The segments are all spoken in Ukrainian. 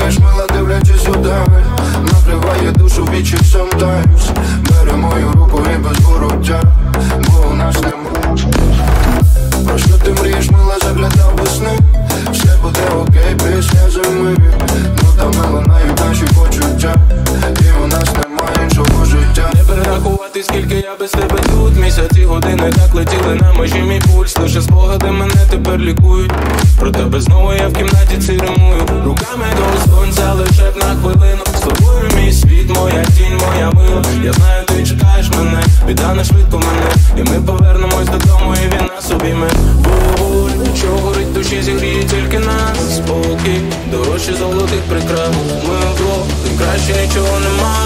мрієш, мила, дивлячись удаль, накриває душу вічі sometimes. Бери мою руку і без вороття, бо у нас немає. Про що ти мрієш, мила, заглядав весни? Все буде окей після зими. Ну та милонають наші почуття, і у нас немає іншого життя. Не перерахувати, скільки я без тебе тут. Місяці, години так летіли на межі, мій пульс. Лише спогади мене тепер лікують. Про тебе знову я в кімнаті ці римую. Руками до сонця лише б на хвилину. З тобою мій світ, моя тінь, моя мила. Я знаю, ти чекаєш мене, віддане швидко мене. І ми повернемось додому, і він нас обійме. Вогонь, що горить в душі, зігріє тільки нас. Спокій, дорожче золотих прикрас. Ми вдвох, тим краще нічого нема.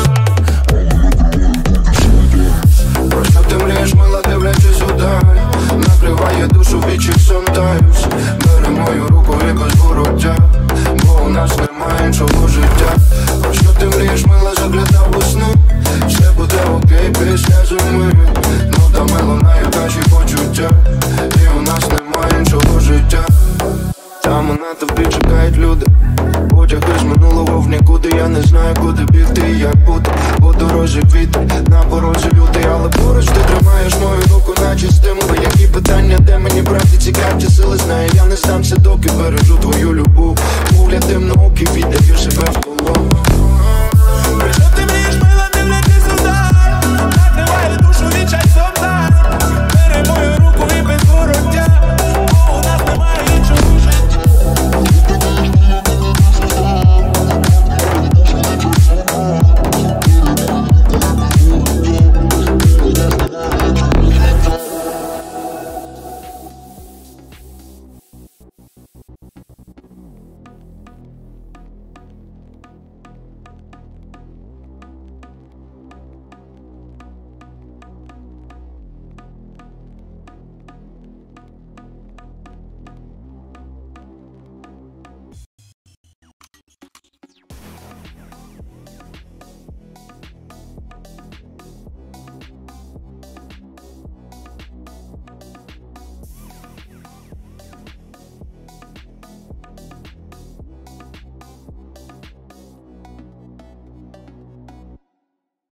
Про що ти мрієш, мила, дивлячись удаль, накриває душу вічі sometimes. Бери мою руку і без вороття, бо у нас немає іншого життя. Про що ти мрієш, мила, заглядав у сни? Все буде окей після зими. Ну та милонають наші почуття, і у нас немає іншого життя. Там на тобі чекають люди, потяги з минулого в нікуди. Я не знаю, куди бігти і як бути. По дорозі вітер, на порозі люди. Але поруч ти тримаєш мою руку, наче стимули. Які питання, де мені брати ці карті сили? Знаю, я не здамся, доки бережу твою любов. Погляд темноокий, віддаю себе в полон.